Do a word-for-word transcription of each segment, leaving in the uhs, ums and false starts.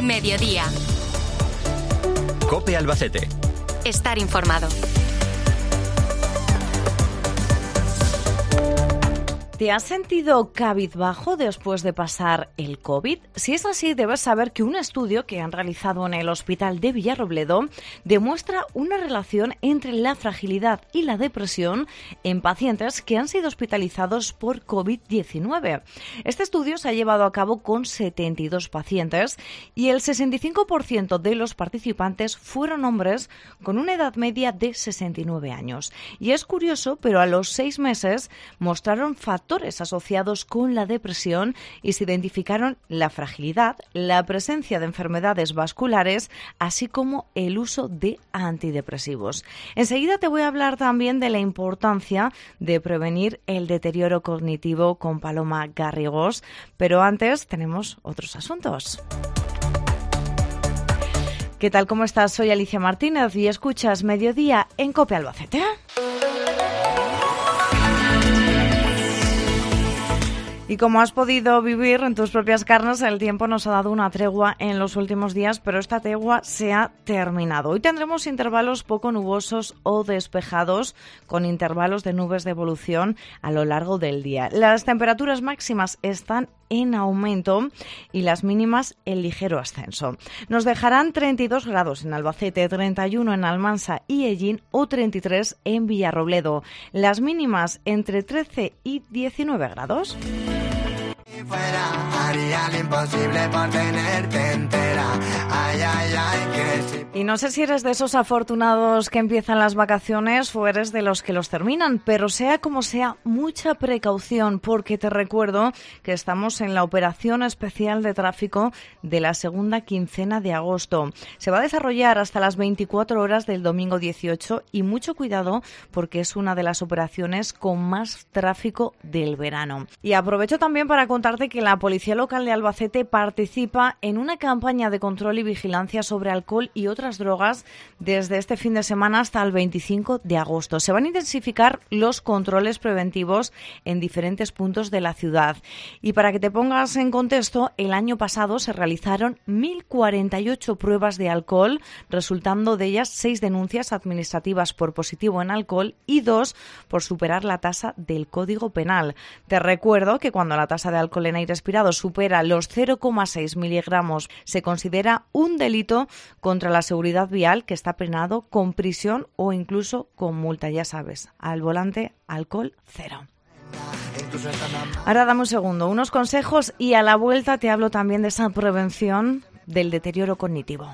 Mediodía. COPE Albacete. Estar informado. ¿Te has sentido cabizbajo después de pasar el COVID? Si es así, debes saber que un estudio que han realizado en el Hospital de Villarrobledo demuestra una relación entre la fragilidad y la depresión en pacientes que han sido hospitalizados por COVID diecinueve. Este estudio se ha llevado a cabo con setenta y dos pacientes y el sesenta y cinco por ciento de los participantes fueron hombres con una edad media de sesenta y nueve años. Y es curioso, pero a los seis meses mostraron factores asociados con la depresión y se identificaron la fragilidad, la presencia de enfermedades vasculares, así como el uso de antidepresivos. Enseguida te voy a hablar también de la importancia de prevenir el deterioro cognitivo con Paloma Garrigós, pero antes tenemos otros asuntos. ¿Qué tal? ¿Cómo estás? Soy Alicia Martínez y escuchas Mediodía en COPE Albacete. Y como has podido vivir en tus propias carnes, el tiempo nos ha dado una tregua en los últimos días, pero esta tregua se ha terminado. Hoy tendremos intervalos poco nubosos o despejados, con intervalos de nubes de evolución a lo largo del día. Las temperaturas máximas están en aumento y las mínimas en ligero ascenso. Nos dejarán treinta y dos grados en Albacete, treinta y uno en Almansa y Ellín o treinta y tres en Villarrobledo. Las mínimas entre trece y diecinueve grados. Fuera, haría lo imposible por tenerte entera. Ay, ay, ay, que si... Y no sé si eres de esos afortunados que empiezan las vacaciones o eres de los que los terminan, pero sea como sea, mucha precaución, porque te recuerdo que estamos en la operación especial de tráfico de la segunda quincena de agosto. Se va a desarrollar hasta las veinticuatro horas del domingo dieciocho y mucho cuidado porque es una de las operaciones con más tráfico del verano. Y aprovecho también para contarte que la Policía Local de Albacete participa en una campaña de control y vigilancia sobre alcohol y otras drogas desde este fin de semana hasta el veinticinco de agosto. Se van a intensificar los controles preventivos en diferentes puntos de la ciudad. Y para que te pongas en contexto, el año pasado se realizaron mil cuarenta y ocho pruebas de alcohol, resultando de ellas seis denuncias administrativas por positivo en alcohol y dos por superar la tasa del Código Penal. Te recuerdo que cuando la tasa de alcohol en aire expirado supera los cero coma seis miligramos, se considera un delito contra la seguridad vial que está penado con prisión o incluso con multa. Ya sabes, al volante, alcohol cero. Ahora dame un segundo, unos consejos y a la vuelta te hablo también de esa prevención del deterioro cognitivo.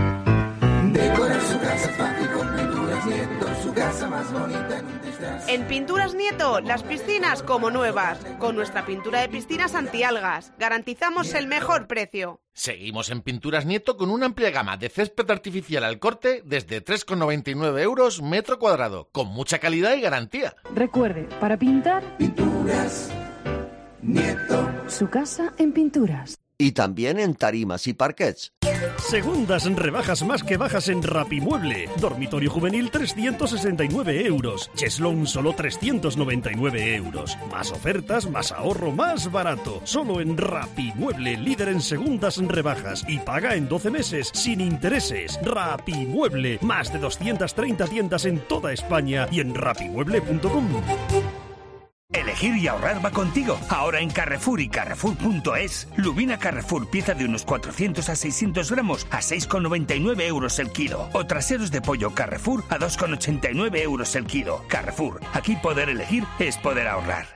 Decora su casa fácil con Pinturas Nieto, su casa más bonita en un disfraz. En Pinturas Nieto, las piscinas como nuevas, con nuestra pintura de piscinas antialgas. Garantizamos el mejor precio. Seguimos en Pinturas Nieto con una amplia gama de césped artificial al corte desde tres con noventa y nueve euros metro cuadrado, con mucha calidad y garantía. Recuerde, para pintar, Pinturas Nieto. Su casa en pinturas. Y también en tarimas y parquets. Segundas rebajas más que bajas en Rapimueble. Dormitorio juvenil trescientos sesenta y nueve euros. Cheslón solo trescientos noventa y nueve euros. Más ofertas, más ahorro, más barato. Solo en Rapimueble, líder en segundas rebajas. Y paga en doce meses sin intereses. Rapimueble. Más de doscientas treinta tiendas en toda España y en rapimueble punto com. Elegir y ahorrar va contigo. Ahora en Carrefour y Carrefour punto es. Lubina Carrefour, pieza de unos cuatrocientos a seiscientos gramos a seis con noventa y nueve euros el kilo. O traseros de pollo Carrefour a dos con ochenta y nueve euros el kilo. Carrefour, aquí poder elegir es poder ahorrar.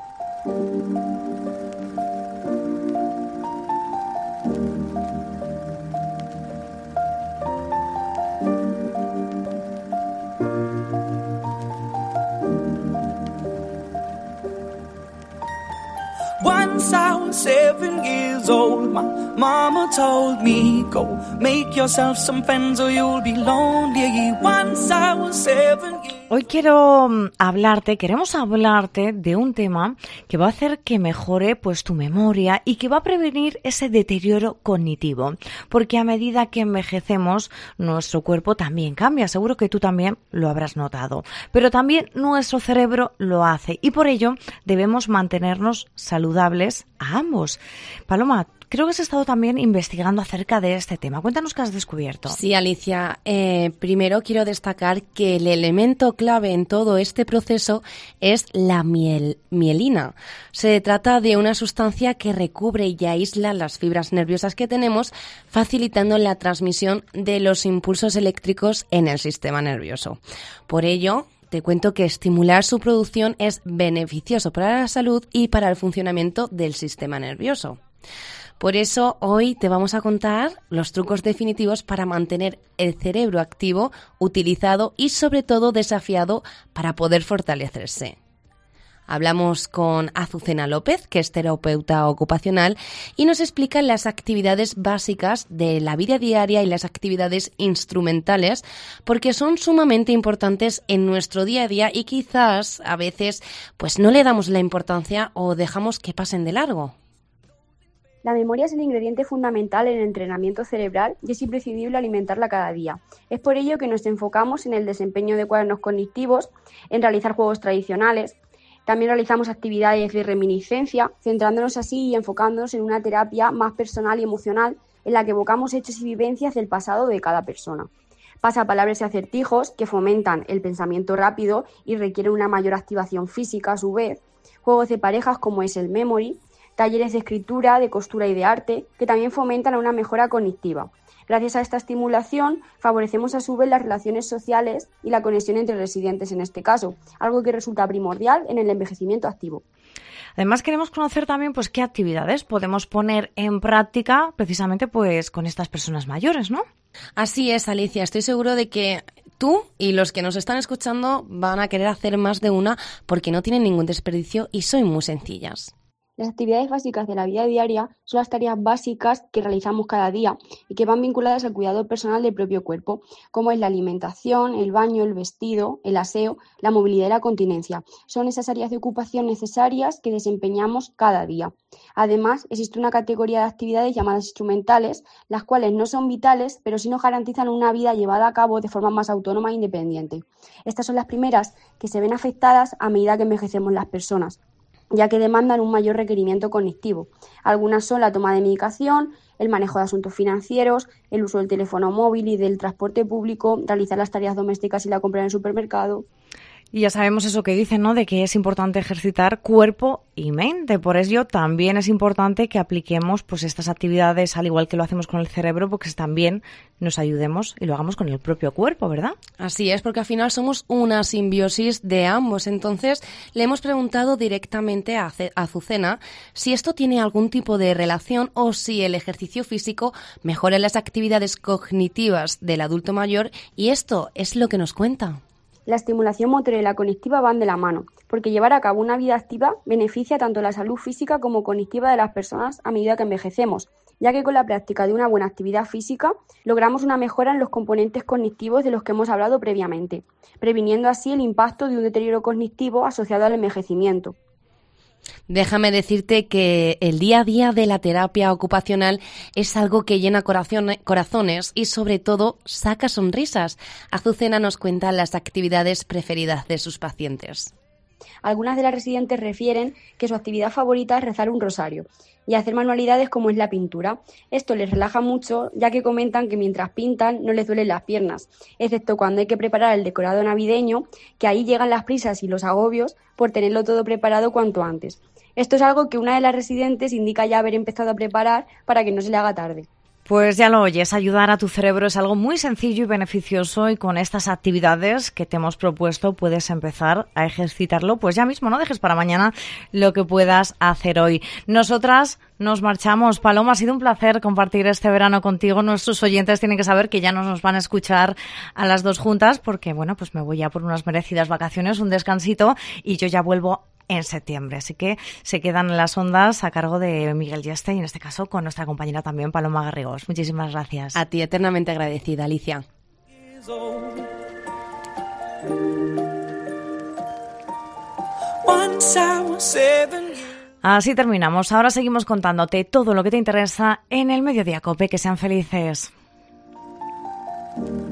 Once I was seven years old, my mama told me, go make yourself some friends or you'll be lonely. Once I was seven years. Hoy quiero hablarte, queremos hablarte de un tema que va a hacer que mejore pues tu memoria y que va a prevenir ese deterioro cognitivo, porque a medida que envejecemos nuestro cuerpo también cambia, seguro que tú también lo habrás notado, pero también nuestro cerebro lo hace y por ello debemos mantenernos saludables a ambos. Paloma, creo que has estado también investigando acerca de este tema. Cuéntanos qué has descubierto. Sí, Alicia. Eh, primero quiero destacar que el elemento clave en todo este proceso es la miel, mielina. Se trata de una sustancia que recubre y aísla las fibras nerviosas que tenemos, facilitando la transmisión de los impulsos eléctricos en el sistema nervioso. Por ello, te cuento que estimular su producción es beneficioso para la salud y para el funcionamiento del sistema nervioso. Por eso hoy te vamos a contar los trucos definitivos para mantener el cerebro activo, utilizado y sobre todo desafiado para poder fortalecerse. Hablamos con Azucena López, que es terapeuta ocupacional, y nos explica las actividades básicas de la vida diaria y las actividades instrumentales, porque son sumamente importantes en nuestro día a día y quizás a veces pues no le damos la importancia o dejamos que pasen de largo. La memoria es el ingrediente fundamental en el entrenamiento cerebral y es imprescindible alimentarla cada día. Es por ello que nos enfocamos en el desempeño de cuadernos cognitivos, en realizar juegos tradicionales. También realizamos actividades de reminiscencia, centrándonos así y enfocándonos en una terapia más personal y emocional en la que evocamos hechos y vivencias del pasado de cada persona. Pasapalabras y acertijos que fomentan el pensamiento rápido y requieren una mayor activación física a su vez. Juegos de parejas como es el memory, talleres de escritura, de costura y de arte que también fomentan una mejora cognitiva. Gracias a esta estimulación, favorecemos a su vez las relaciones sociales y la conexión entre residentes en este caso, algo que resulta primordial en el envejecimiento activo. Además, queremos conocer también pues qué actividades podemos poner en práctica precisamente pues con estas personas mayores, ¿no? Así es, Alicia. Estoy seguro de que tú y los que nos están escuchando van a querer hacer más de una porque no tienen ningún desperdicio y son muy sencillas. Las actividades básicas de la vida diaria son las tareas básicas que realizamos cada día y que van vinculadas al cuidado personal del propio cuerpo, como es la alimentación, el baño, el vestido, el aseo, la movilidad y la continencia. Son esas áreas de ocupación necesarias que desempeñamos cada día. Además, existe una categoría de actividades llamadas instrumentales, las cuales no son vitales, pero sí nos garantizan una vida llevada a cabo de forma más autónoma e independiente. Estas son las primeras que se ven afectadas a medida que envejecemos las personas, ya que demandan un mayor requerimiento cognitivo. Algunas son la toma de medicación, el manejo de asuntos financieros, el uso del teléfono móvil y del transporte público, realizar las tareas domésticas y la compra en el supermercado. Y ya sabemos eso que dicen, ¿no?, de que es importante ejercitar cuerpo y mente. Por ello, también es importante que apliquemos pues estas actividades, al igual que lo hacemos con el cerebro, porque también nos ayudemos y lo hagamos con el propio cuerpo, ¿verdad? Así es, porque al final somos una simbiosis de ambos. Entonces, le hemos preguntado directamente a Azucena si esto tiene algún tipo de relación o si el ejercicio físico mejora las actividades cognitivas del adulto mayor, y esto es lo que nos cuenta. La estimulación motora y la cognitiva van de la mano, porque llevar a cabo una vida activa beneficia tanto la salud física como cognitiva de las personas a medida que envejecemos, ya que con la práctica de una buena actividad física logramos una mejora en los componentes cognitivos de los que hemos hablado previamente, previniendo así el impacto de un deterioro cognitivo asociado al envejecimiento. Déjame decirte que el día a día de la terapia ocupacional es algo que llena corazones y sobre todo saca sonrisas. Azucena nos cuenta las actividades preferidas de sus pacientes. Algunas de las residentes refieren que su actividad favorita es rezar un rosario y hacer manualidades como es la pintura. Esto les relaja mucho, ya que comentan que mientras pintan no les duelen las piernas, excepto cuando hay que preparar el decorado navideño, que ahí llegan las prisas y los agobios por tenerlo todo preparado cuanto antes. Esto es algo que una de las residentes indica ya haber empezado a preparar para que no se le haga tarde. Pues ya lo oyes, ayudar a tu cerebro es algo muy sencillo y beneficioso, y con estas actividades que te hemos propuesto puedes empezar a ejercitarlo pues ya mismo, no dejes para mañana lo que puedas hacer hoy. Nosotras nos marchamos. Paloma, ha sido un placer compartir este verano contigo. Nuestros oyentes tienen que saber que ya no nos van a escuchar a las dos juntas porque, bueno, pues me voy ya por unas merecidas vacaciones, un descansito, y yo ya vuelvo en septiembre. Así que se quedan en las ondas a cargo de Miguel Yeste y en este caso con nuestra compañera también, Paloma Garrigós. Muchísimas gracias. A ti, eternamente agradecida, Alicia. Así terminamos. Ahora seguimos contándote todo lo que te interesa en el Mediodía COPE. Que sean felices.